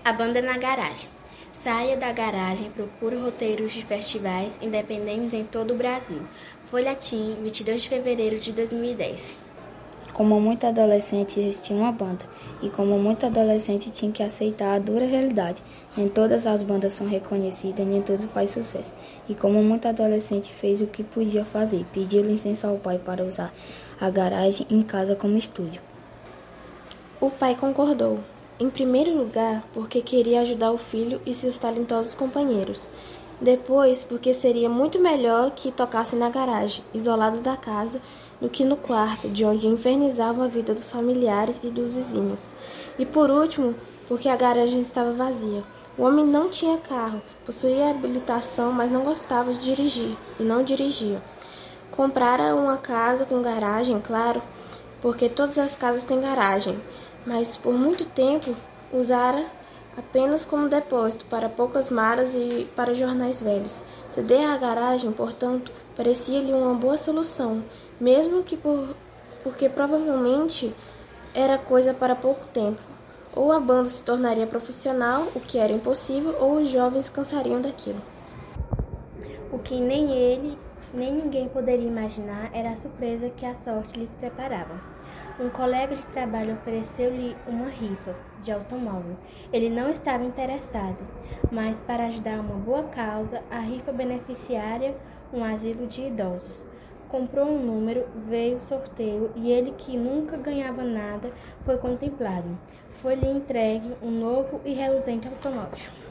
A banda na garagem. Saia da garagem, procure roteiros de festivais independentes em todo o Brasil. Folhetim, 22 de fevereiro de 2010. Como muito adolescente existia uma banda, e como muito adolescente tinha que aceitar a dura realidade. Nem todas as bandas são reconhecidas, nem tudo faz sucesso. E como muito adolescente fez o que podia fazer, pediu licença ao pai para usar a garagem em casa como estúdio. O pai concordou. Em primeiro lugar, porque queria ajudar o filho e seus talentosos companheiros. Depois, porque seria muito melhor que tocasse na garagem, isolado da casa, do que no quarto, de onde infernizavam a vida dos familiares e dos vizinhos. E por último, porque a garagem estava vazia. O homem não tinha carro, possuía habilitação, mas não gostava de dirigir, e não dirigia. Comprara uma casa com garagem, claro, porque todas as casas têm garagem, mas por muito tempo usara apenas como depósito para poucas malas e para jornais velhos. Ceder a garagem, portanto, parecia-lhe uma boa solução, mesmo que porque provavelmente era coisa para pouco tempo. Ou a banda se tornaria profissional, o que era impossível, ou os jovens cansariam daquilo. O que nem ele, nem ninguém poderia imaginar era a surpresa que a sorte lhes preparava. Um colega de trabalho ofereceu-lhe uma rifa de automóvel. Ele não estava interessado, mas para ajudar uma boa causa, a rifa beneficiaria um asilo de idosos. Comprou um número, veio o sorteio e ele, que nunca ganhava nada, foi contemplado. Foi-lhe entregue um novo e reluzente automóvel.